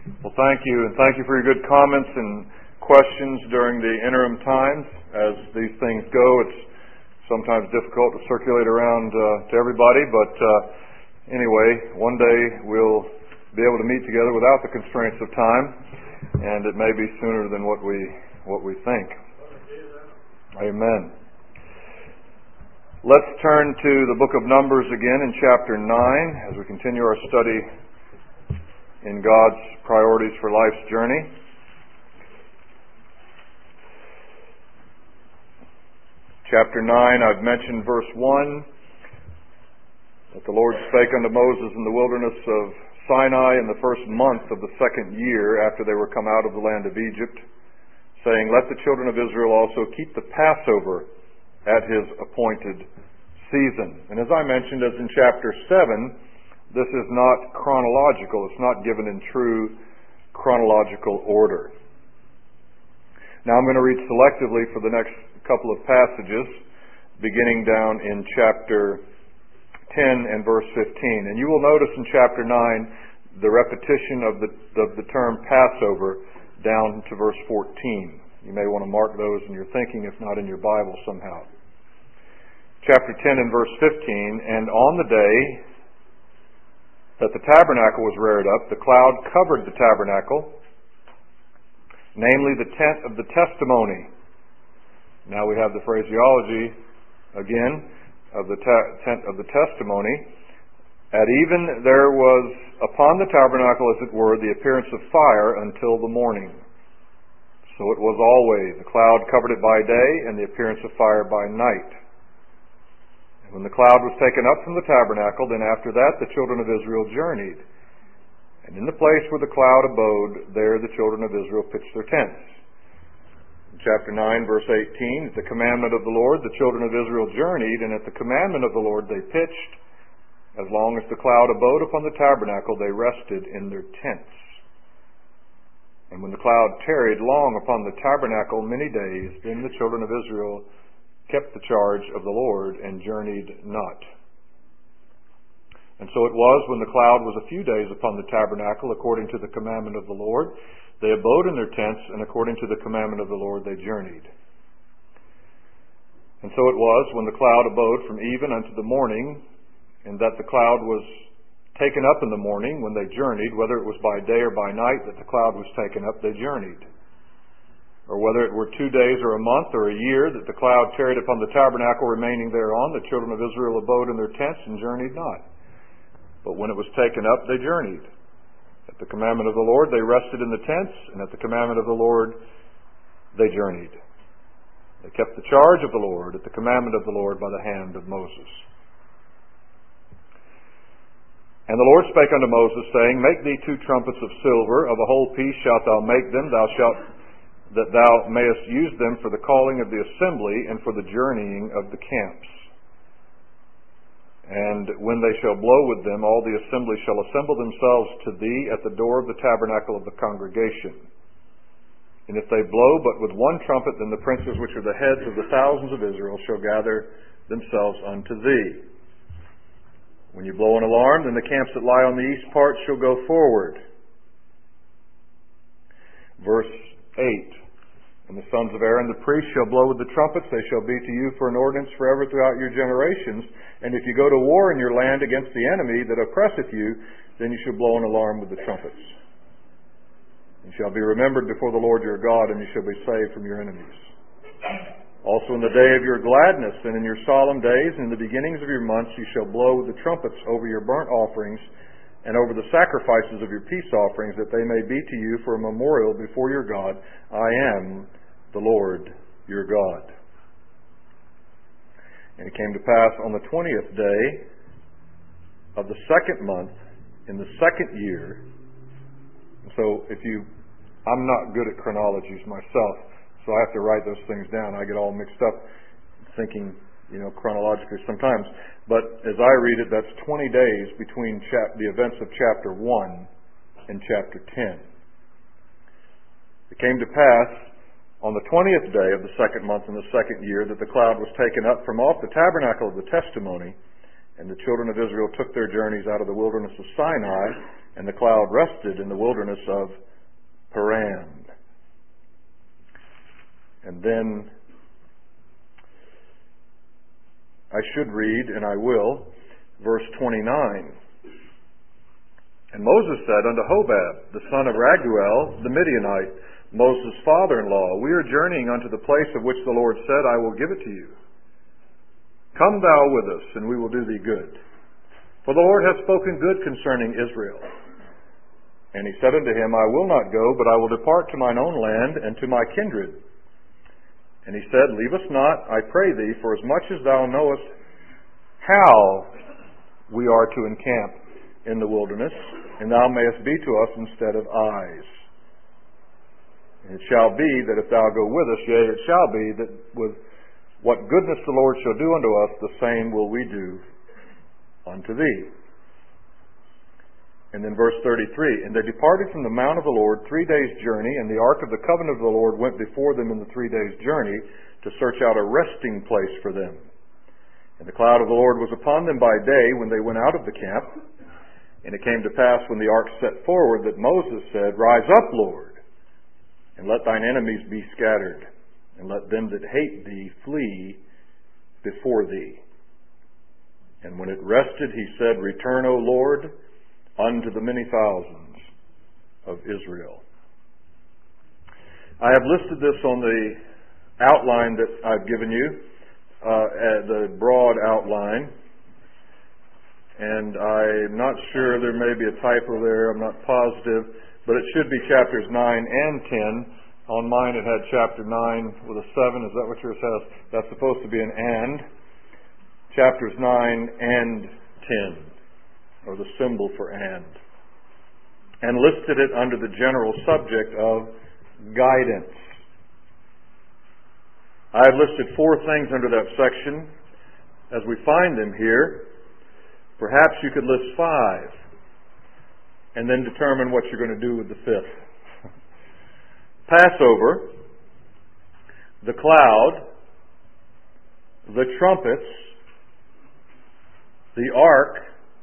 Well, thank you, and thank you for your good comments and questions during the interim times. As these things go, it's sometimes difficult to circulate around to everybody, but anyway, one day we'll be able to meet together without the constraints of time, and it may be sooner than what we think. Amen. Let's turn to the book of Numbers again in chapter 9 as we continue our study in God's priorities for life's journey. Chapter 9, I've mentioned verse 1, that the Lord spake unto Moses in the wilderness of Sinai in the first month of the second year after they were come out of the land of Egypt, saying, Let the children of Israel also keep the Passover at his appointed season. And as I mentioned, as in chapter 7, this is not chronological. It's not given in true chronological order. Now I'm going to read selectively for the next couple of passages, beginning down in chapter 10 and verse 15. And you will notice in chapter 9 the repetition of the term Passover down to verse 14. You may want to mark those in your thinking, if not in your Bible somehow. Chapter 10 and verse 15, And on the day that the tabernacle was reared up, the cloud covered the tabernacle, namely the tent of the testimony. Now we have the phraseology again of the tent of the testimony. At even there was upon the tabernacle, as it were, the appearance of fire until the morning. So it was always. The cloud covered it by day, and the appearance of fire by night. When the cloud was taken up from the tabernacle, then after that the children of Israel journeyed. And in the place where the cloud abode, there the children of Israel pitched their tents. In chapter 9, verse 18, At the commandment of the Lord the children of Israel journeyed, and at the commandment of the Lord they pitched. As long as the cloud abode upon the tabernacle, they rested in their tents. And when the cloud tarried long upon the tabernacle many days, then the children of Israel kept the charge of the Lord and journeyed not. And so it was when the cloud was a few days upon the tabernacle, according to the commandment of the Lord, they abode in their tents, and according to the commandment of the Lord they journeyed. And so it was when the cloud abode from even unto the morning, and that the cloud was taken up in the morning when they journeyed, whether it was by day or by night that the cloud was taken up, they journeyed. Or whether it were 2 days or a month or a year that the cloud tarried upon the tabernacle remaining thereon, the children of Israel abode in their tents and journeyed not. But when it was taken up, they journeyed. At the commandment of the Lord they rested in the tents, and at the commandment of the Lord they journeyed. They kept the charge of the Lord at the commandment of the Lord by the hand of Moses. And the Lord spake unto Moses, saying, Make thee 2 trumpets of silver, of a whole piece shalt thou make them, that thou mayest use them for the calling of the assembly and for the journeying of the camps. And when they shall blow with them, all the assembly shall assemble themselves to thee at the door of the tabernacle of the congregation. And if they blow but with one trumpet, then the princes which are the heads of the thousands of Israel shall gather themselves unto thee. When you blow an alarm, then the camps that lie on the east part shall go forward. Verse 8. And the sons of Aaron the priest shall blow with the trumpets. They shall be to you for an ordinance forever throughout your generations. And if you go to war in your land against the enemy that oppresseth you, then you shall blow an alarm with the trumpets. You shall be remembered before the Lord your God, and you shall be saved from your enemies. Also in the day of your gladness and in your solemn days and in the beginnings of your months you shall blow with the trumpets over your burnt offerings and over the sacrifices of your peace offerings, that they may be to you for a memorial before your God. I am the Lord your God. And it came to pass on the 20th day of the second month in the second year. So I'm not good at chronologies myself, so I have to write those things down. I get all mixed up thinking, chronologically sometimes. But as I read it, that's 20 days between the events of chapter 1 and chapter 10. It came to pass on the 20th day of the second month in the second year that the cloud was taken up from off the tabernacle of the testimony, and the children of Israel took their journeys out of the wilderness of Sinai and the cloud rested in the wilderness of Paran. And then I should read, and I will, verse 29. And Moses said unto Hobab, the son of Raguel, the Midianite, Moses' father-in-law, we are journeying unto the place of which the Lord said, I will give it to you. Come thou with us, and we will do thee good. For the Lord hath spoken good concerning Israel. And he said unto him, I will not go, but I will depart to mine own land and to my kindred. And he said, Leave us not, I pray thee, for as much as thou knowest how we are to encamp in the wilderness, and thou mayest be to us instead of eyes. And it shall be that if thou go with us, yea, it shall be that with what goodness the Lord shall do unto us, the same will we do unto thee. And then verse 33, And they departed from the mount of the Lord 3 days' journey, and the ark of the covenant of the Lord went before them in the 3 days' journey to search out a resting place for them. And the cloud of the Lord was upon them by day when they went out of the camp. And it came to pass when the ark set forward that Moses said, Rise up, Lord, and let thine enemies be scattered, and let them that hate thee flee before thee. And when it rested, he said, Return, O Lord, unto the many thousands of Israel. I have listed this on the outline that I've given you, the broad outline. And I'm not sure, there may be a typo there, I'm not positive, but it should be chapters 9 and 10. On mine it had chapter 9 with a 7, is that what yours has? That's supposed to be an and. Chapters 9 and 10, or the symbol for and. And listed it under the general subject of guidance. I have listed 4 things under that section. As we find them here, perhaps you could list 5 and then determine what you're going to do with the 5th. Passover, the cloud, the trumpets, the ark,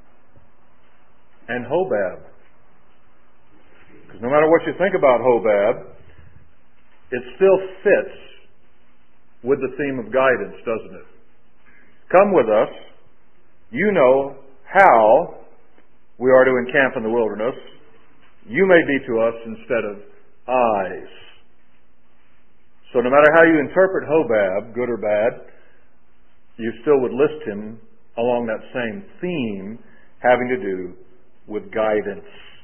and Hobab. Because no matter what you think about Hobab, it still fits with the theme of guidance, doesn't it? Come with us. You know how we are to encamp in the wilderness. You may be to us instead of eyes. So no matter how you interpret Hobab, good or bad, you still would list him along that same theme having to do with guidance.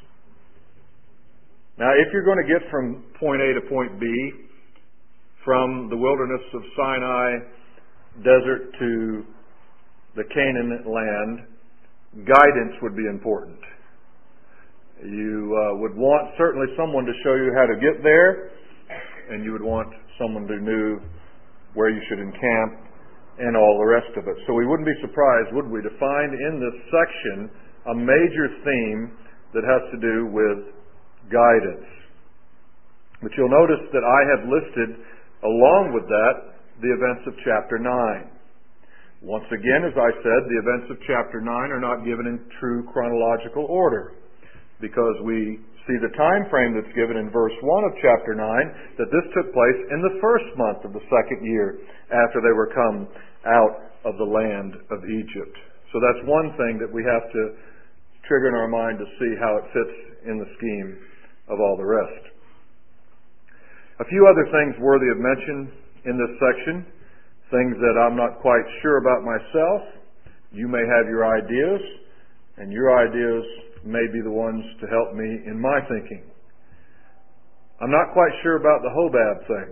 Now, if you're going to get from point A to point B, from the wilderness of Sinai desert to the Canaan land, guidance would be important. You would want certainly someone to show you how to get there, and you would want someone who knew where you should encamp and all the rest of it. So we wouldn't be surprised, would we, to find in this section a major theme that has to do with guidance. But you'll notice that I have listed, along with that, the events of chapter 9. Once again, as I said, the events of chapter 9 are not given in true chronological order, because we see the time frame that's given in verse 1 of chapter 9, that this took place in the first month of the second year after they were come out of the land of Egypt. So that's one thing that we have to trigger in our mind to see how it fits in the scheme of all the rest. A few other things worthy of mention in this section, things that I'm not quite sure about myself. You may have your ideas, and your ideas may be the ones to help me in my thinking. I'm not quite sure about the Hobab thing.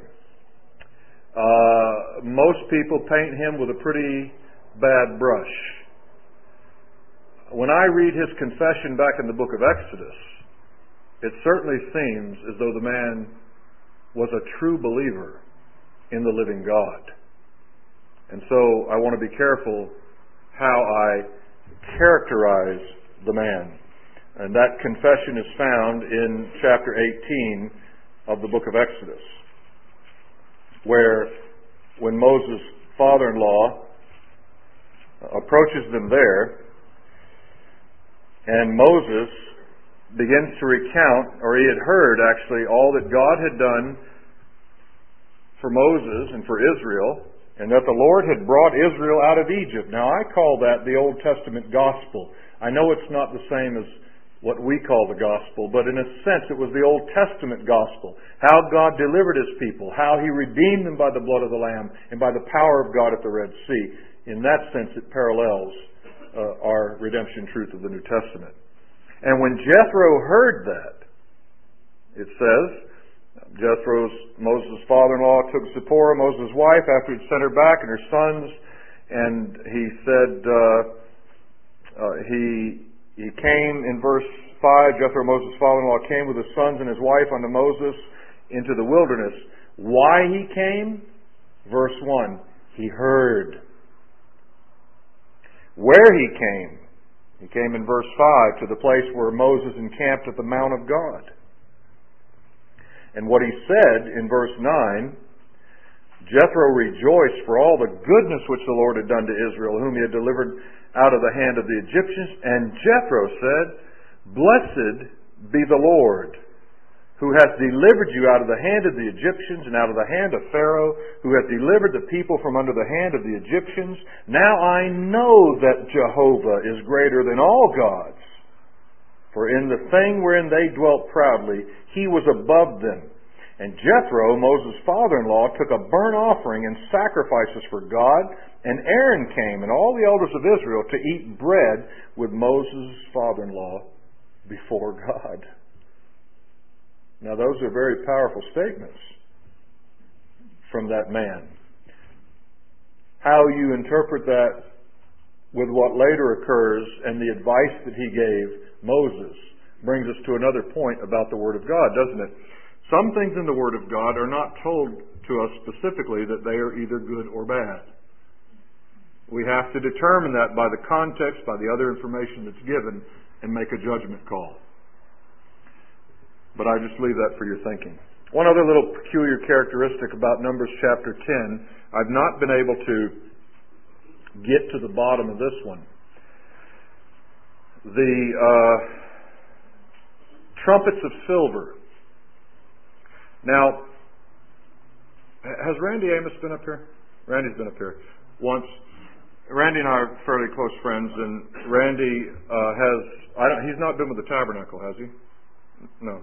Most people paint him with a pretty bad brush. When I read his confession back in the book of Exodus, it certainly seems as though the man was a true believer in the living God. And so I want to be careful how I characterize the man. And that confession is found in chapter 18 of the book of Exodus, where when Moses' father-in-law approaches them there, and Moses begins to recount, or he had heard actually, all that God had done for Moses and for Israel, and that the Lord had brought Israel out of Egypt. Now I call that the Old Testament gospel. I know it's not the same as what we call the gospel, but in a sense it was the Old Testament gospel. How God delivered His people, how He redeemed them by the blood of the Lamb and by the power of God at the Red Sea. In that sense it parallels our redemption truth of the New Testament. And when Jethro heard that, it says, Moses' father-in-law took Zipporah, Moses' wife, after he'd sent her back, and her sons, and he said, he came in verse 5, Jethro, Moses' father-in-law, came with his sons and his wife unto Moses into the wilderness. Why he came? Verse 1, he heard. Where he came in verse 5 to the place where Moses encamped at the Mount of God. And what he said in verse 9, Jethro rejoiced for all the goodness which the Lord had done to Israel, whom He had delivered out of the hand of the Egyptians. And Jethro said, Blessed be the Lord, who hath delivered you out of the hand of the Egyptians and out of the hand of Pharaoh, who hath delivered the people from under the hand of the Egyptians. Now I know that Jehovah is greater than all gods. For in the thing wherein they dwelt proudly, He was above them. And Jethro, Moses' father-in-law, took a burnt offering and sacrifices for God. And Aaron came, and all the elders of Israel, to eat bread with Moses' father-in-law before God. Now those are very powerful statements from that man. How you interpret that with what later occurs and the advice that he gave Moses brings us to another point about the Word of God, doesn't it? Some things in the Word of God are not told to us specifically that they are either good or bad. We have to determine that by the context, by the other information that's given, and make a judgment call. But I just leave that for your thinking. One other little peculiar characteristic about Numbers chapter 10, I've not been able to get to the bottom of this one. The trumpets of silver. Now, has Randy Amos been up here? Randy's been up here once. Randy and I are fairly close friends, and Randy he's not been with the Tabernacle, has he? No.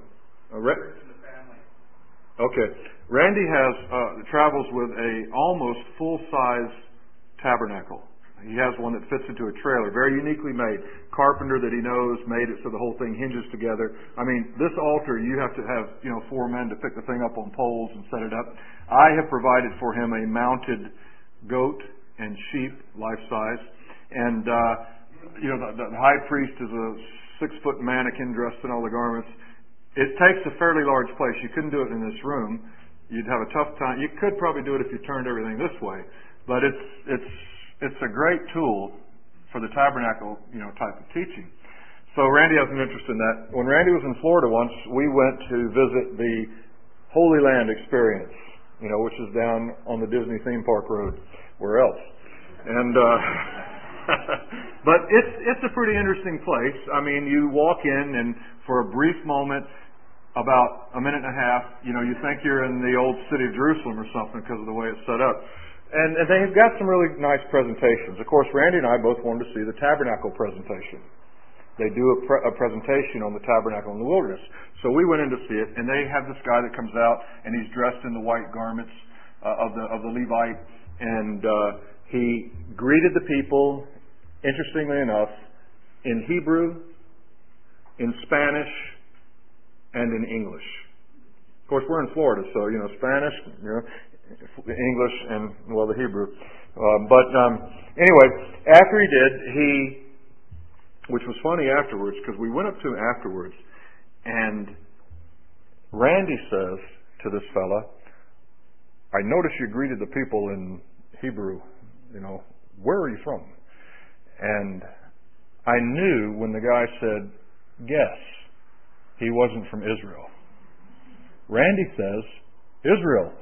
Okay. Randy travels with a almost full-size tabernacle. He has one that fits into a trailer, very uniquely made. Carpenter that he knows made it so the whole thing hinges together. I mean, this altar, you have to have, 4 men to pick the thing up on poles and set it up. I have provided for him a mounted goat and sheep, life size. And, the high priest is a 6-foot mannequin dressed in all the garments. It takes a fairly large place. You couldn't do it in this room. You'd have a tough time. You could probably do it if you turned everything this way. But it's a great tool for the tabernacle, type of teaching. So Randy has an interest in that. When Randy was in Florida once, we went to visit the Holy Land Experience, which is down on the Disney theme park road. Where else? And but it's a pretty interesting place. I mean, you walk in, and for a brief moment, about a minute and a half, you think you're in the old city of Jerusalem or something because of the way it's set up. And they've got some really nice presentations. Of course, Randy and I both wanted to see the tabernacle presentation. They do a presentation on the tabernacle in the wilderness. So we went in to see it, and they have this guy that comes out, and he's dressed in the white garments of the Levite, and he greeted the people, interestingly enough, in Hebrew, in Spanish, and in English. Of course, we're in Florida, so Spanish, English, and the Hebrew. Anyway, after he did, which was funny afterwards, because we went up to him afterwards, and Randy says to this fella, I noticed you greeted the people in Hebrew, where are you from? And I knew when the guy said, guess, he wasn't from Israel. Randy says, Israel.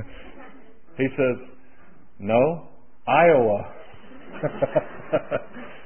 He says, no, Iowa.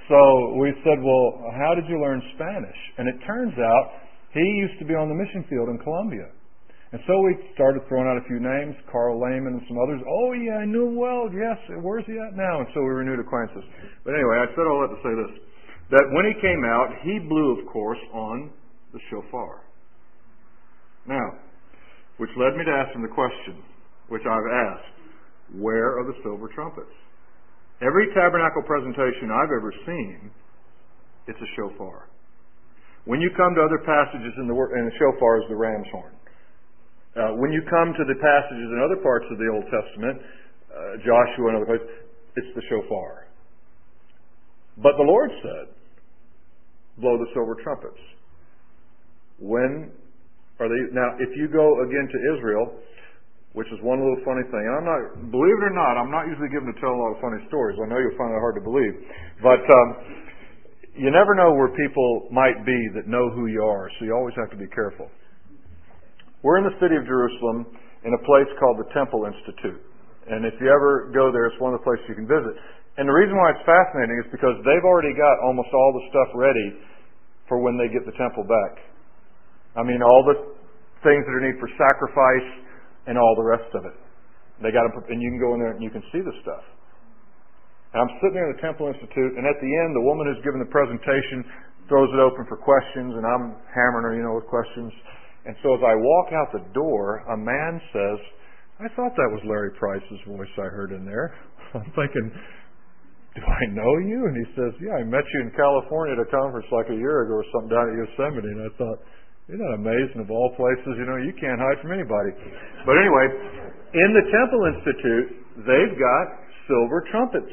So we said, well, how did you learn Spanish? And it turns out he used to be on the mission field in Colombia. And so we started throwing out a few names, Carl Lehman and some others. Oh, yeah, I knew him well. Yes, where's he at now? And so we renewed acquaintances. But anyway, I said all that to say this, that when he came out, he blew, of course, on the shofar. Now, which led me to ask him the question, which I've asked, where are the silver trumpets? Every tabernacle presentation I've ever seen, it's a shofar. When you come to other passages in the shofar is the ram's horn. When you come to the passages in other parts of the Old Testament, Joshua and other places, it's the shofar. But the Lord said, blow the silver trumpets. When are they? Now, if you go again to Israel, which is one little funny thing, and I'm not, believe it or not, I'm not usually given to tell a lot of funny stories. I know you'll find it hard to believe. But you never know where people might be that know who you are, so you always have to be careful. We're in the city of Jerusalem in a place called the Temple Institute. And if you ever go there, it's one of the places you can visit. And the reason why it's fascinating is because they've already got almost all the stuff ready for when they get the temple back. I mean, all the things that are needed for sacrifice and all the rest of it. They got them, and you can go in there and you can see the stuff. And I'm sitting there in the Temple Institute, and at the end, the woman who's giving the presentation throws it open for questions, and I'm hammering her, with questions. And so as I walk out the door, a man says, I thought that was Larry Price's voice I heard in there. I'm thinking, do I know you? And he says, yeah, I met you in California at a conference like a year ago or something down at Yosemite. And I thought, isn't that amazing? Of all places, you can't hide from anybody. But anyway, in the Temple Institute, they've got silver trumpets.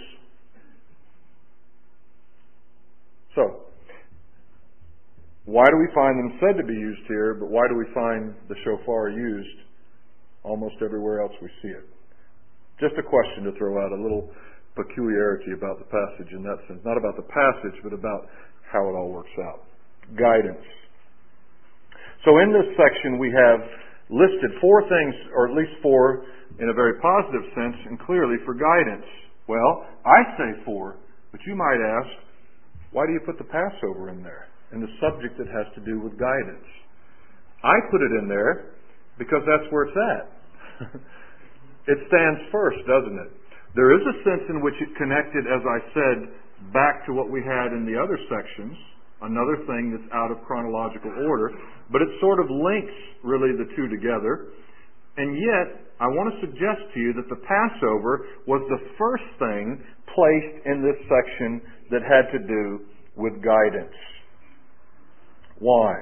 So, why do we find them said to be used here, but why do we find the shofar used almost everywhere else we see it? Just a question to throw out, a little peculiarity about the passage in that sense. Not about the passage, but about how it all works out. Guidance. So in this section we have listed 4 things, or at least 4 in a very positive sense and clearly for guidance. Well, I say 4, but you might ask, why do you put the Passover in there? And the subject that has to do with guidance. I put it in there because that's where it's at. It stands first, doesn't it? There is a sense in which it connected, as I said, back to what we had in the other sections, another thing that's out of chronological order, but it sort of links really the two together. And yet, I want to suggest to you that the Passover was the first thing placed in this section that had to do with guidance. Why?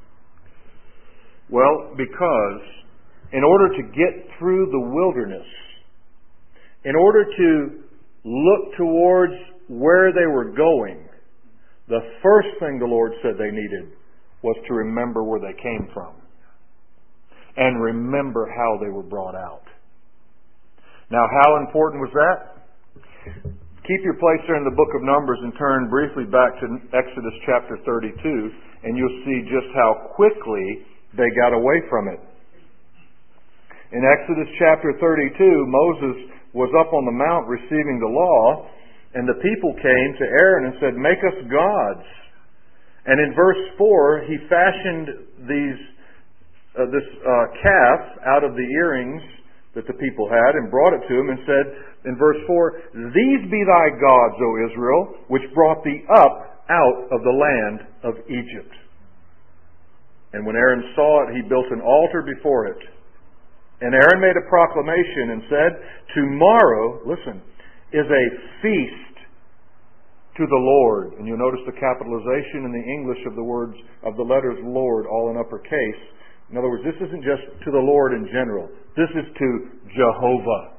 Well, because in order to get through the wilderness, in order to look towards where they were going, the first thing the Lord said they needed was to remember where they came from and remember how they were brought out. Now, how important was that? Keep your place there in the book of Numbers and turn briefly back to Exodus chapter 32, and you'll see just how quickly they got away from it. In Exodus chapter 32, Moses was up on the mount receiving the law, and the people came to Aaron and said, make us gods. And in verse 4, he fashioned this calf out of the earrings that the people had and brought it to him and said, in verse 4, these be thy gods, O Israel, which brought thee up out of the land of Egypt. And when Aaron saw it, he built an altar before it. And Aaron made a proclamation and said, tomorrow, listen, is a feast to the Lord. And you'll notice the capitalization in the English of the words, of the letters Lord, all in uppercase. In other words, this isn't just to the Lord in general. This is to Jehovah.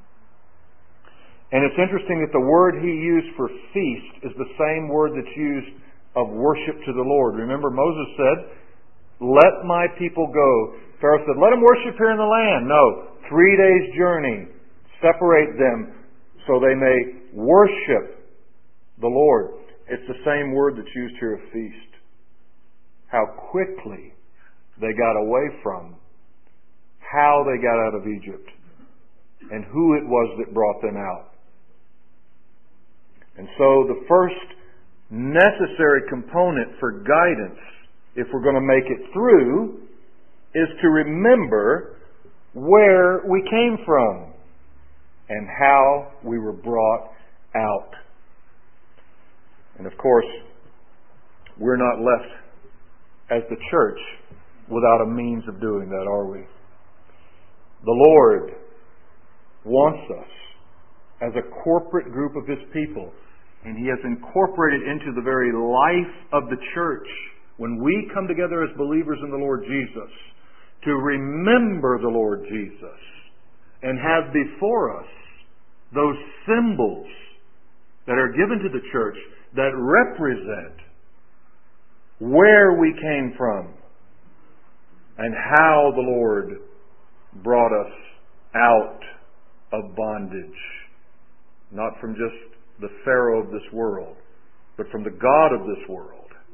And it's interesting that the word he used for feast is the same word that's used of worship to the Lord. Remember, Moses said, let my people go. Pharaoh said, let them worship here in the land. No, 3 days' journey. Separate them so they may worship the Lord. It's the same word that's used here of feast. How quickly they got away from, how they got out of Egypt, and who it was that brought them out. And so the first necessary component for guidance, if we're going to make it through, is to remember where we came from and how we were brought out. And of course, we're not left as the church without a means of doing that, are we? The Lord wants us as a corporate group of His people, and He has incorporated into the very life of the church, when we come together as believers in the Lord Jesus, to remember the Lord Jesus and have before us those symbols that are given to the church that represent where we came from and how the Lord brought us out of bondage. Not from just the Pharaoh of this world, but from the God of this world.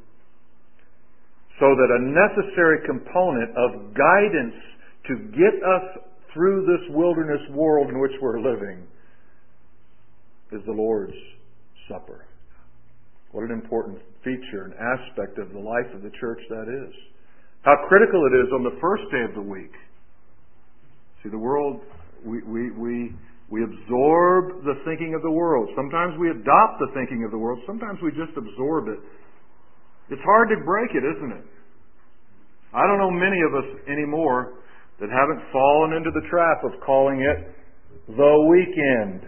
So that a necessary component of guidance to get us through this wilderness world in which we're living is the Lord's Supper. What an important feature and aspect of the life of the church that is. How critical it is on the first day of the week. See, the world, we absorb the thinking of the world. Sometimes we adopt the thinking of the world. Sometimes we just absorb it. It's hard to break it, isn't it? I don't know many of us anymore that haven't fallen into the trap of calling it the weekend.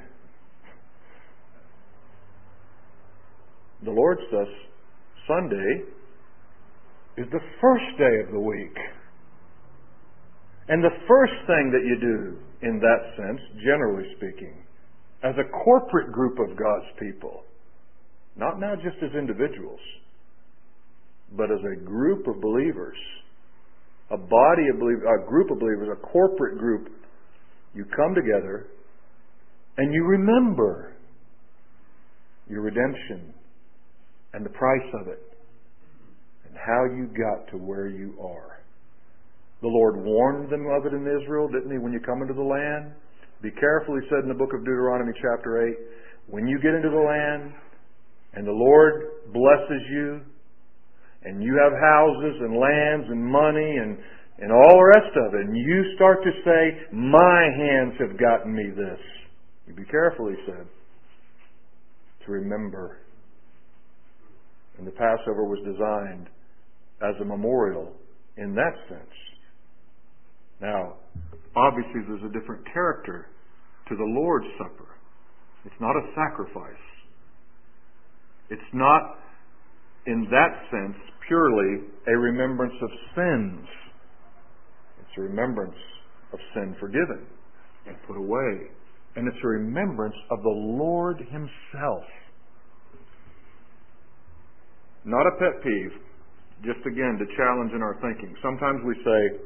The Lord's Sunday is the first day of the week. And the first thing that you do in that sense, generally speaking, as a corporate group of God's people, not now just as individuals, but as a group of believers, a body of believers, a group of believers, a corporate group, you come together and you remember your redemption and the price of it and how you got to where you are. The Lord warned them of it in Israel, didn't He, when you come into the land? Be careful, He said in the book of Deuteronomy chapter 8, when you get into the land and the Lord blesses you and you have houses and lands and money and all the rest of it, and you start to say, my hands have gotten me this. You be careful, He said, to remember. And the Passover was designed as a memorial in that sense. Now, obviously there's a different character to the Lord's Supper. It's not a sacrifice. It's not, in that sense, purely a remembrance of sins. It's a remembrance of sin forgiven and put away. And it's a remembrance of the Lord Himself. Not a pet peeve, just again to challenge in our thinking. Sometimes we say,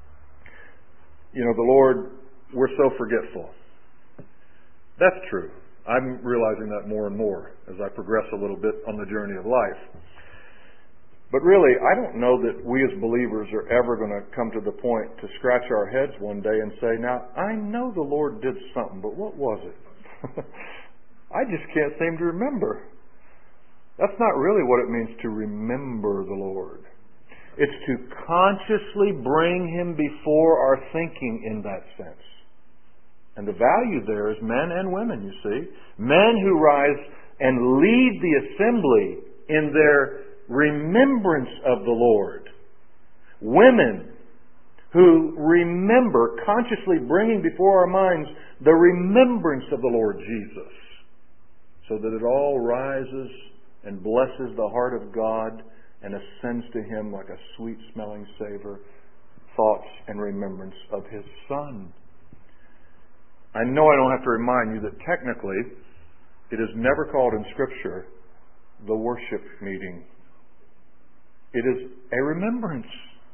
the Lord, we're so forgetful. That's true. I'm realizing that more and more as I progress a little bit on the journey of life. But really, I don't know that we as believers are ever going to come to the point to scratch our heads one day and say, now, I know the Lord did something, but what was it? I just can't seem to remember. That's not really what it means to remember the Lord. It's to consciously bring Him before our thinking in that sense. And the value there is men and women, you see. Men who rise and lead the assembly in their remembrance of the Lord. Women who remember, consciously bringing before our minds the remembrance of the Lord Jesus, so that it all rises and blesses the heart of God and ascends to Him like a sweet-smelling savor, thoughts and remembrance of His Son. I know I don't have to remind you that technically it is never called in Scripture the worship meeting. It is a remembrance.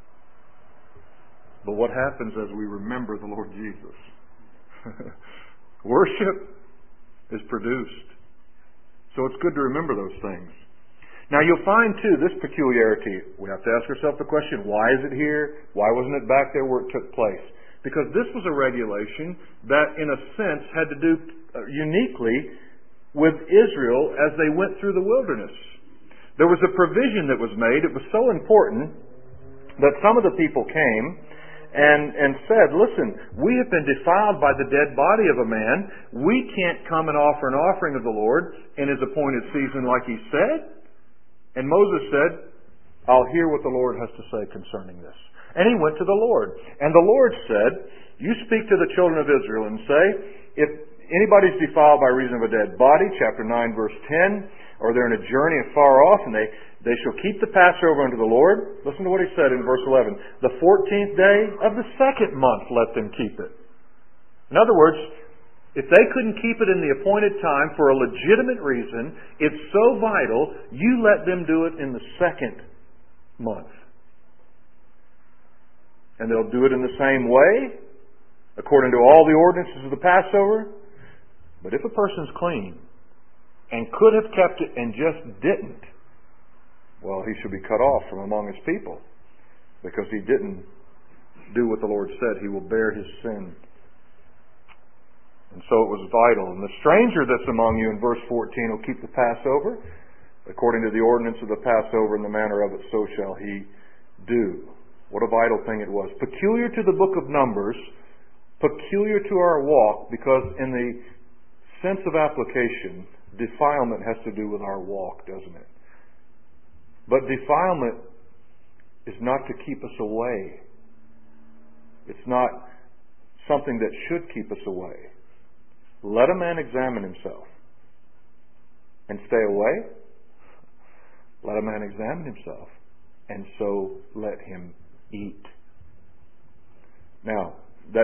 But what happens as we remember the Lord Jesus? Worship is produced. So it's good to remember those things. Now you'll find too this peculiarity. We have to ask ourselves the question, why is it here? Why wasn't it back there where it took place? Because this was a regulation that in a sense had to do uniquely with Israel as they went through the wilderness. There was a provision that was made. It was so important that some of the people came and said, listen, we have been defiled by the dead body of a man. We can't come and offer an offering of the Lord in His appointed season like He said. And Moses said, I'll hear what the Lord has to say concerning this. And he went to the Lord. And the Lord said, you speak to the children of Israel and say, if anybody's defiled by reason of a dead body, chapter 9, verse 10, or they're in a journey afar off, and they shall keep the Passover unto the Lord. Listen to what He said in verse 11. The 14th day of the second month let them keep it. In other words, if they couldn't keep it in the appointed time for a legitimate reason, it's so vital, you let them do it in the second month. And they'll do it in the same way, according to all the ordinances of the Passover. But if a person's clean, and could have kept it and just didn't, well, he should be cut off from among his people, because he didn't do what the Lord said. He will bear his sin. And so it was vital. And the stranger that's among you, in verse 14, will keep the Passover. According to the ordinance of the Passover and the manner of it, so shall he do. What a vital thing it was. Peculiar to the book of Numbers, peculiar to our walk, because in the sense of application, defilement has to do with our walk, doesn't it? But defilement is not to keep us away. It's not something that should keep us away. Let a man examine himself and stay away. Let a man examine himself, and so let him eat. Now, that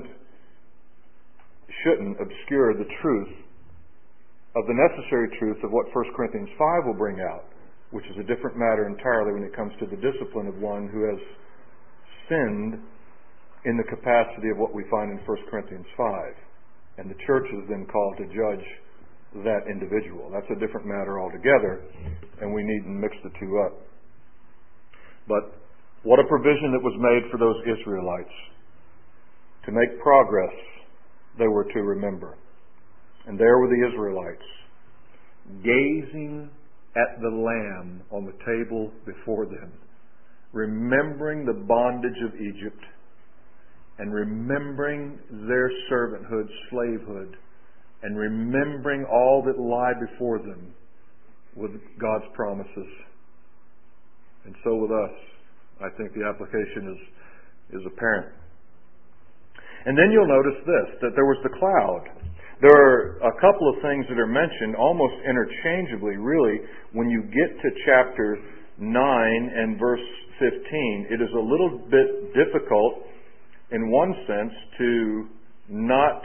shouldn't obscure the truth of the necessary truth of what 1 Corinthians 5 will bring out, which is a different matter entirely when it comes to the discipline of one who has sinned in the capacity of what we find in 1 Corinthians 5. And the church is then called to judge that individual. That's a different matter altogether, and we needn't mix the two up. But what a provision that was made for those Israelites. To make progress, they were to remember. And there were the Israelites, gazing at the Lamb on the table before them, remembering the bondage of Egypt, and remembering their servanthood, slavehood, and remembering all that lie before them with God's promises. And so with us, I think the application is apparent. And then you'll notice this, that there was the cloud. There are a couple of things that are mentioned almost interchangeably, really, when you get to chapter 9 and verse 15. It is a little bit difficult, in one sense, to not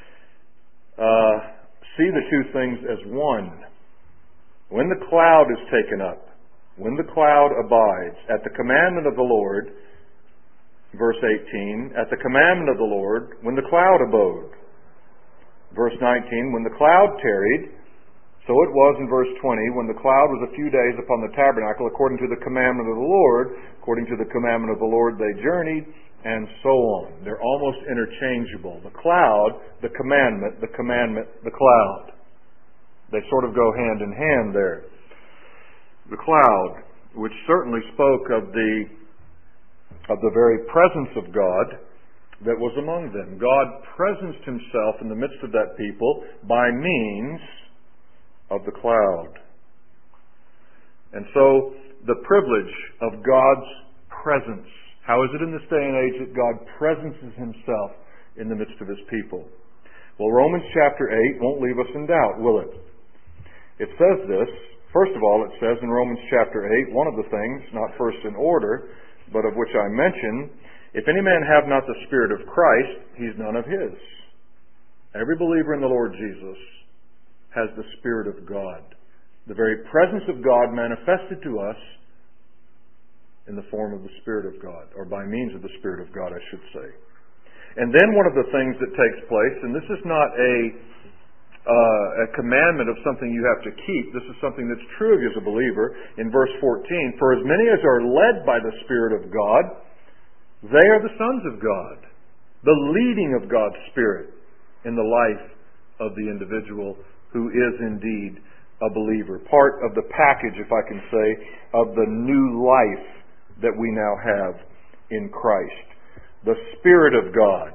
see the two things as one. When the cloud is taken up, when the cloud abides, at the commandment of the Lord, verse 18, at the commandment of the Lord, when the cloud abode. Verse 19, when the cloud tarried, so it was in verse 20, when the cloud was a few days upon the tabernacle, according to the commandment of the Lord, according to the commandment of the Lord they journeyed, and so on. They're almost interchangeable. The cloud, the commandment, the cloud. They sort of go hand in hand there. The cloud, which certainly spoke of the very presence of God that was among them. God presenced Himself in the midst of that people by means of the cloud. And so, the privilege of God's presence. How is it in this day and age that God presences Himself in the midst of His people? Well, Romans chapter 8 won't leave us in doubt, will it? It says this. First of all, it says in Romans chapter 8, one of the things, not first in order, but of which I mention, if any man have not the Spirit of Christ, he's none of His. Every believer in the Lord Jesus has the Spirit of God. The very presence of God manifested to us in the form of the Spirit of God, or by means of the Spirit of God, I should say. And then one of the things that takes place, and this is not a commandment of something you have to keep. This is something that's true of you as a believer. In verse 14, for as many as are led by the Spirit of God, they are the sons of God. The leading of God's Spirit in the life of the individual who is indeed a believer, part of the package, if I can say, of the new life that we now have in Christ. The Spirit of God.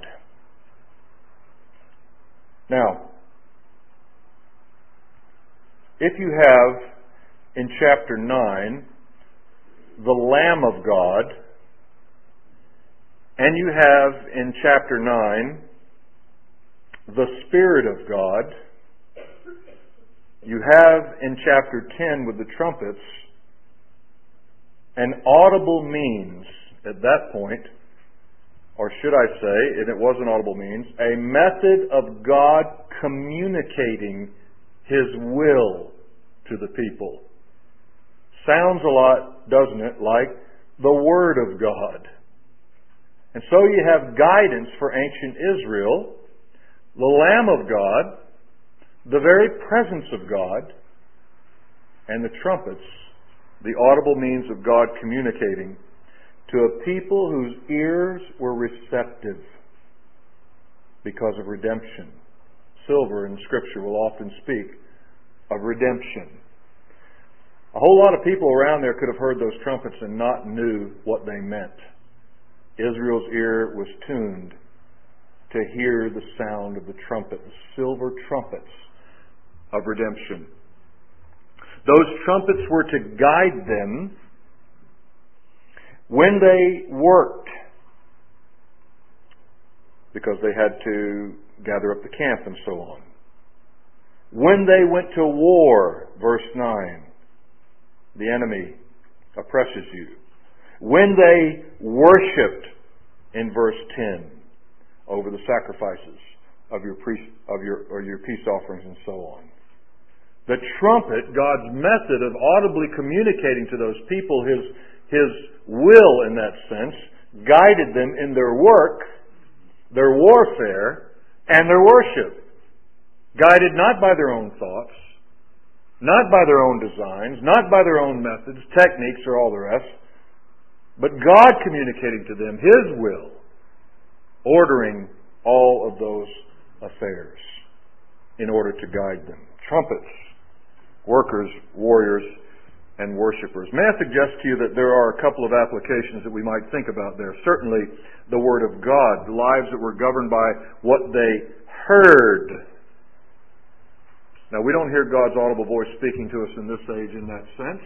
Now, if you have in chapter 9 the Lamb of God, and you have in chapter 9 the Spirit of God, you have in chapter 10 with the trumpets an audible means at that point, or should I say, and it was an audible means, a method of God communicating His will to the people. Sounds a lot, doesn't it, like the Word of God. And so you have guidance for ancient Israel, the Lamb of God, the very presence of God, and the trumpets, the audible means of God communicating to a people whose ears were receptive because of redemption. Silver in Scripture will often speak of redemption. A whole lot of people around there could have heard those trumpets and not knew what they meant. Israel's ear was tuned to hear the sound of the trumpet, the silver trumpets of redemption. Those trumpets were to guide them when they worked, because they had to gather up the camp and so on. When they went to war, verse 9, the enemy oppresses you. When they worshipped, in verse 10, over the sacrifices of your peace offerings and so on. The trumpet, God's method of audibly communicating to those people His will in that sense, guided them in their work, their warfare, and their worship. Guided not by their own thoughts, not by their own designs, not by their own methods, techniques, or all the rest, but God communicating to them His will, ordering all of those affairs in order to guide them. Trumpets, workers, warriors, and worshipers. May I suggest to you that there are a couple of applications that we might think about there. Certainly the Word of God, the lives that were governed by what they heard. Now, we don't hear God's audible voice speaking to us in this age in that sense.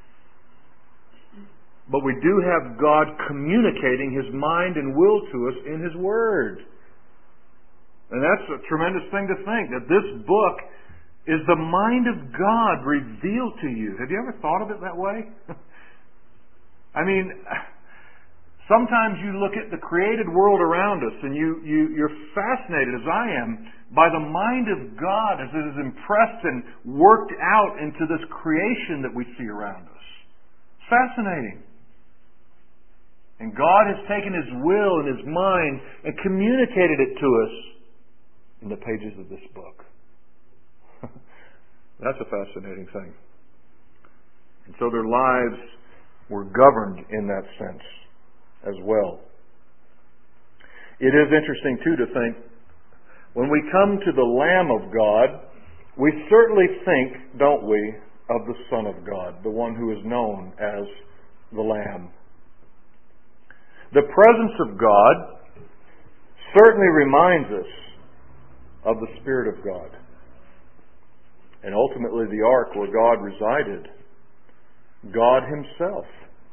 But we do have God communicating His mind and will to us in His Word. And that's a tremendous thing to think, that this book is the mind of God revealed to you. Have you ever thought of it that way? I mean, sometimes you look at the created world around us and you're fascinated, as I am, by the mind of God as it is impressed and worked out into this creation that we see around us. It's fascinating. And God has taken His will and His mind and communicated it to us in the pages of this book. That's a fascinating thing. And so their lives were governed in that sense as well. It is interesting, too, to think, when we come to the Lamb of God, we certainly think, don't we, of the Son of God, the one who is known as the Lamb. The presence of God certainly reminds us of the Spirit of God. And ultimately the ark where God resided, God Himself.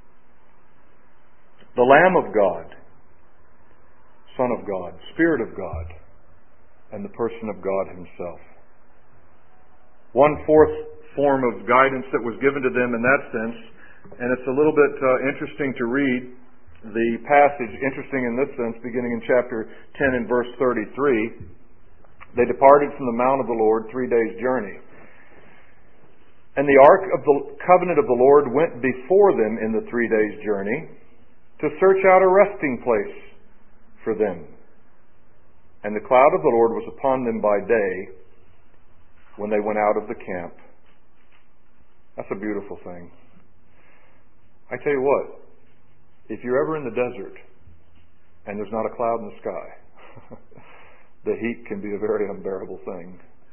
The Lamb of God, Son of God, Spirit of God, and the person of God Himself. One fourth form of guidance that was given to them in that sense, and it's a little bit interesting to read the passage, interesting in this sense, beginning in chapter 10 and verse 33. They departed from the mount of the Lord 3 days' journey. And the ark of the covenant of the Lord went before them in the 3 days' journey to search out a resting place for them. And the cloud of the Lord was upon them by day when they went out of the camp. That's a beautiful thing. I tell you what, if you're ever in the desert and there's not a cloud in the sky, the heat can be a very unbearable thing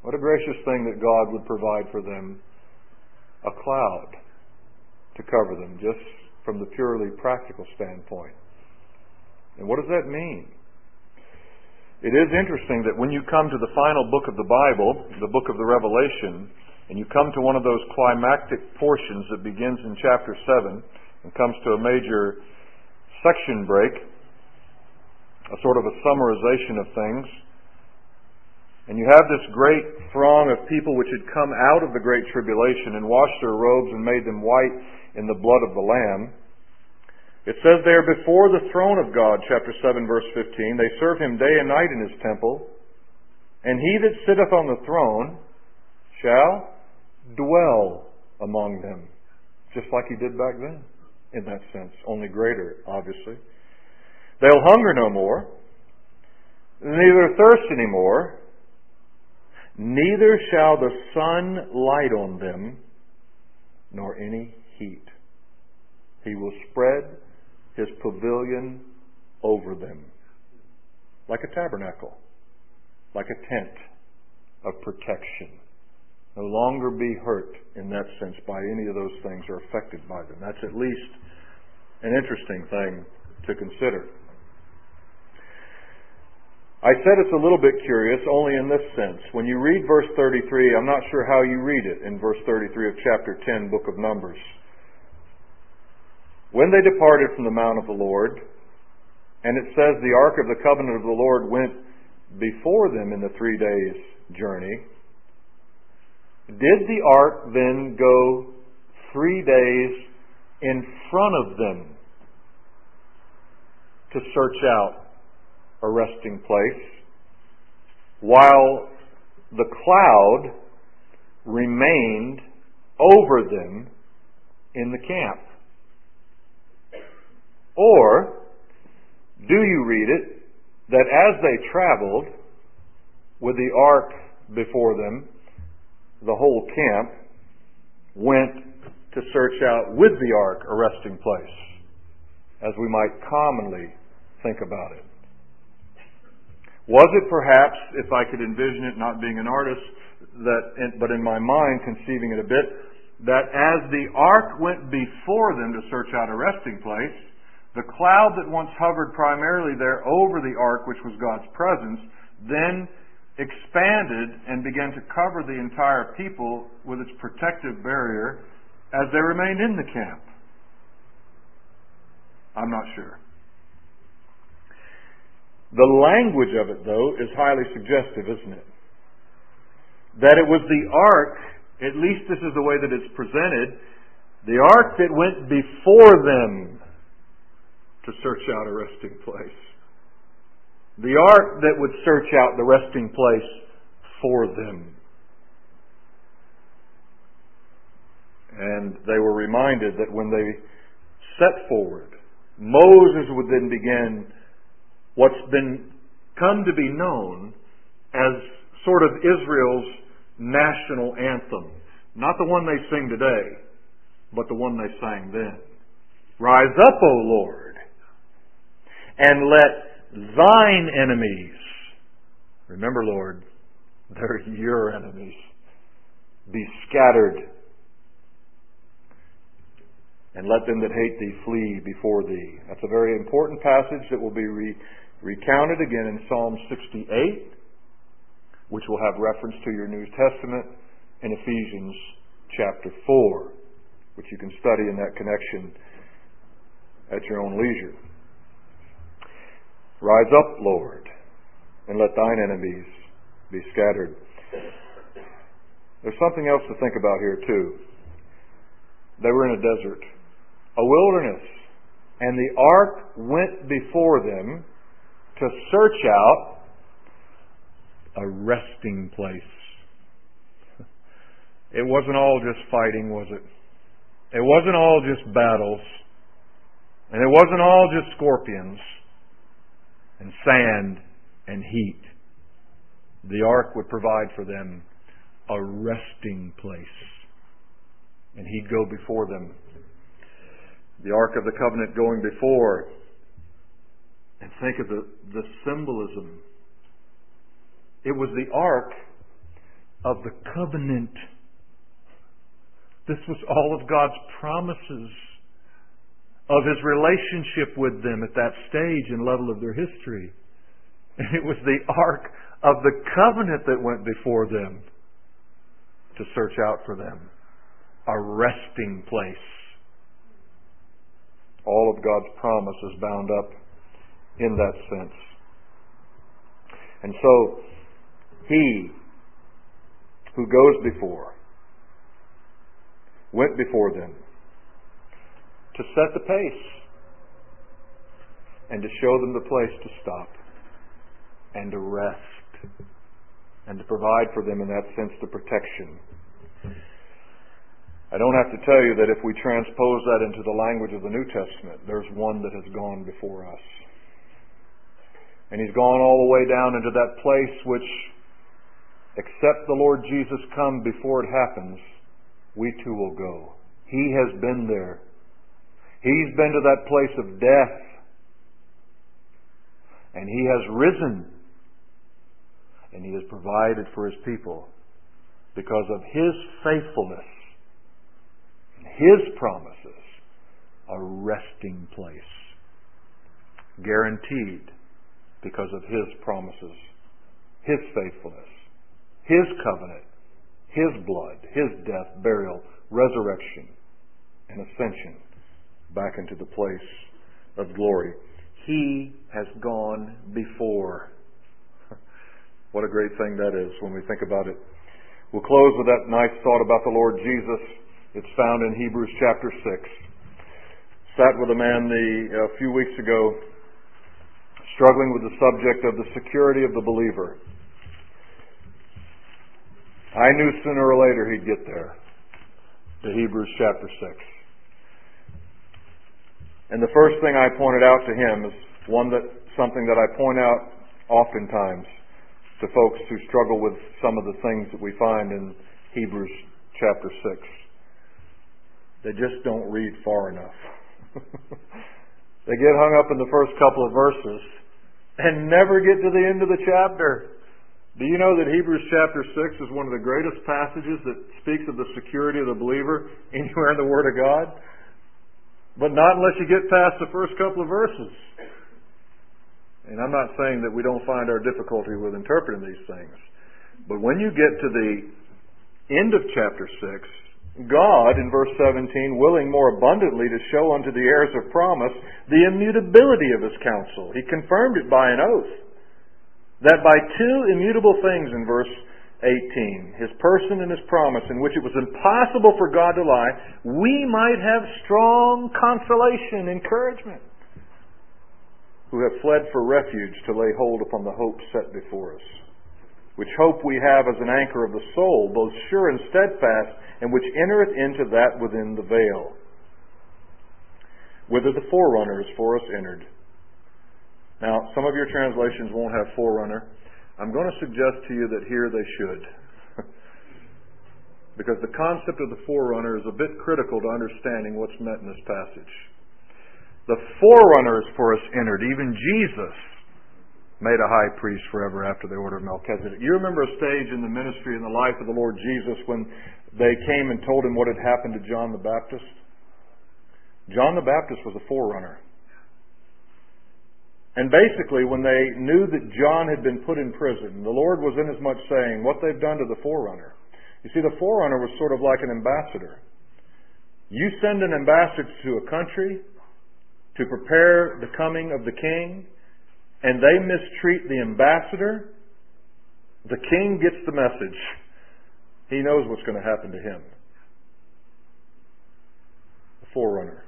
What a gracious thing that God would provide for them a cloud to cover them, just from the purely practical standpoint. And what does that mean? It is interesting that when you come to the final book of the Bible, the book of the Revelation, and you come to one of those climactic portions that begins in chapter 7 and comes to a major section break, a sort of a summarization of things, and you have this great throng of people which had come out of the Great Tribulation and washed their robes and made them white in the blood of the Lamb. It says there, before the throne of God, chapter 7, verse 15, they serve Him day and night in His temple, and He that sitteth on the throne shall dwell among them. Just like He did back then, in that sense. Only greater, obviously. They'll hunger no more, neither thirst any more, neither shall the sun light on them, nor any heat. He will spread His pavilion over them, like a tabernacle, like a tent of protection. No longer be hurt in that sense by any of those things or affected by them. That's at least an interesting thing to consider. I said it's a little bit curious only in this sense. When you read verse 33, I'm not sure how you read it in verse 33 of chapter 10, book of Numbers. When they departed from the mount of the Lord, and it says the ark of the covenant of the Lord went before them in the 3 days' journey, did the ark then go 3 days in front of them to search out a resting place, while the cloud remained over them in the camp? Or do you read it that as they traveled with the ark before them, the whole camp went to search out with the ark a resting place, as we might commonly think about it? Was it perhaps, if I could envision it, not being an artist, but in my mind conceiving it a bit, that as the ark went before them to search out a resting place, the cloud that once hovered primarily there over the ark, which was God's presence, then expanded and began to cover the entire people with its protective barrier as they remained in the camp? I'm not sure. The language of it, though, is highly suggestive, isn't it? That it was the ark, at least this is the way that it's presented, the ark that went before them to search out a resting place. The ark that would search out the resting place for them. And they were reminded that when they set forward, Moses would then begin what's come to be known as sort of Israel's national anthem. Not the one they sing today, but the one they sang then. Rise up, O Lord, and let thine enemies, remember, Lord, they're your enemies, be scattered, and let them that hate thee flee before thee. That's a very important passage that will be recounted again in Psalm 68, which will have reference to your New Testament in Ephesians chapter 4, which you can study in that connection at your own leisure. Rise up, Lord, and let thine enemies be scattered. There's something else to think about here too. They were in a desert, a wilderness, and the ark went before them to search out a resting place. It wasn't all just fighting, was it? It wasn't all just battles. And it wasn't all just scorpions and sand and heat. The ark would provide for them a resting place. And He'd go before them. The Ark of the Covenant going before. And think of the symbolism. It was the ark of the covenant. This was all of God's promises of His relationship with them at that stage and level of their history. And it was the Ark of the Covenant that went before them to search out for them a resting place. All of God's promise is bound up in that sense. And so, He who goes before went before them to set the pace and to show them the place to stop and to rest and to provide for them in that sense the protection. I don't have to tell you that if we transpose that into the language of the New Testament, there's one that has gone before us. And He's gone all the way down into that place which, except the Lord Jesus come before it happens, we too will go. He has been there. He's been to that place of death. And He has risen. And He has provided for His people because of His faithfulness, His promises, a resting place. Guaranteed because of His promises, His faithfulness, His covenant, His blood, His death, burial, resurrection, and ascension back into the place of glory. He has gone before. What a great thing that is when we think about it. We'll close with that nice thought about the Lord Jesus. It's found in Hebrews chapter 6. Sat with a man a few weeks ago struggling with the subject of the security of the believer. I knew sooner or later he'd get there, to Hebrews chapter 6. And the first thing I pointed out to him is something that I point out oftentimes to folks who struggle with some of the things that we find in Hebrews chapter 6. They just don't read far enough. They get hung up in the first couple of verses and never get to the end of the chapter. Do you know that Hebrews chapter 6 is one of the greatest passages that speaks of the security of the believer anywhere in the Word of God? But not unless you get past the first couple of verses. And I'm not saying that we don't find our difficulty with interpreting these things. But when you get to the end of chapter 6, God, in verse 17, willing more abundantly to show unto the heirs of promise the immutability of His counsel. He confirmed it by an oath, that by two immutable things, in verse 18, His person and His promise, in which it was impossible for God to lie, we might have strong consolation, encouragement, who have fled for refuge to lay hold upon the hope set before us, which hope we have as an anchor of the soul, both sure and steadfast, and which entereth into that within the veil, whither the forerunner is for us entered. Now, some of your translations won't have forerunner. I'm going to suggest to you that here they should. Because the concept of the forerunner is a bit critical to understanding what's meant in this passage. The forerunner is for us entered. Even Jesus made a high priest forever after the order of Melchizedek. You remember a stage in the ministry and the life of the Lord Jesus when they came and told Him what had happened to John the Baptist? John the Baptist was a forerunner. And basically, when they knew that John had been put in prison, the Lord was inasmuch saying, what they've done to the forerunner. You see, the forerunner was sort of like an ambassador. You send an ambassador to a country to prepare the coming of the king, and they mistreat the ambassador, the king gets the message. He knows what's going to happen to him. The forerunner.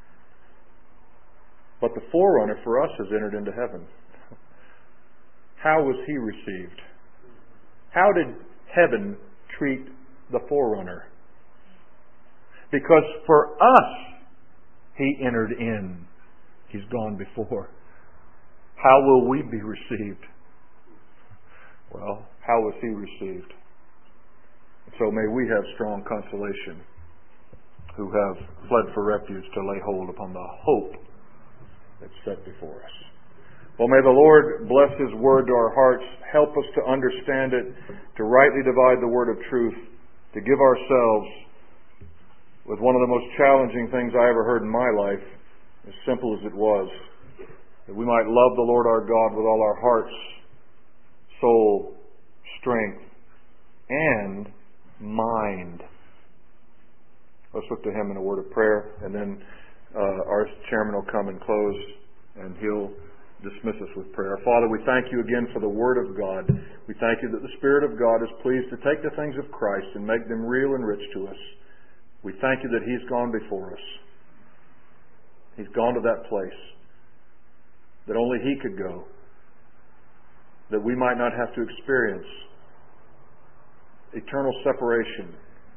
But the forerunner for us has entered into heaven. How was he received? How did heaven treat the forerunner? Because for us, he entered in. He's gone before. How will we be received? Well, how was he received? So may we have strong consolation who have fled for refuge to lay hold upon the hope that's set before us. Well, may the Lord bless His Word to our hearts, help us to understand it, to rightly divide the Word of truth, to give ourselves with one of the most challenging things I ever heard in my life, as simple as it was, that we might love the Lord our God with all our hearts, soul, strength, and mind. Let's look to Him in a word of prayer, and then our chairman will come and close, and he'll dismiss us with prayer. Father, we thank You again for the Word of God. We thank You that the Spirit of God is pleased to take the things of Christ and make them real and rich to us. We thank You that He's gone before us. He's gone to that place that only He could go, that we might not have to experience eternal separation.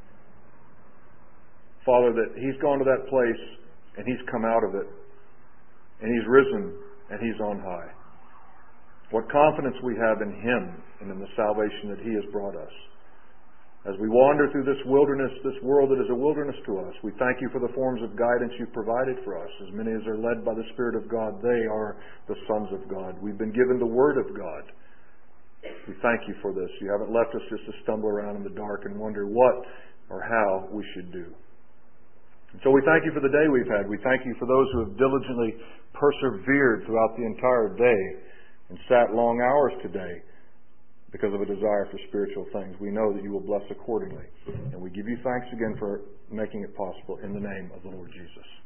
Father, that He's gone to that place and He's come out of it, and He's risen and He's on high. What confidence we have in Him and in the salvation that He has brought us. As we wander through this wilderness, this world that is a wilderness to us, we thank You for the forms of guidance You've provided for us. As many as are led by the Spirit of God, they are the sons of God. We've been given the Word of God. We thank You for this. You haven't left us just to stumble around in the dark and wonder what or how we should do. And so we thank You for the day we've had. We thank You for those who have diligently persevered throughout the entire day and sat long hours today because of a desire for spiritual things. We know that You will bless accordingly. And we give You thanks again for making it possible in the name of the Lord Jesus.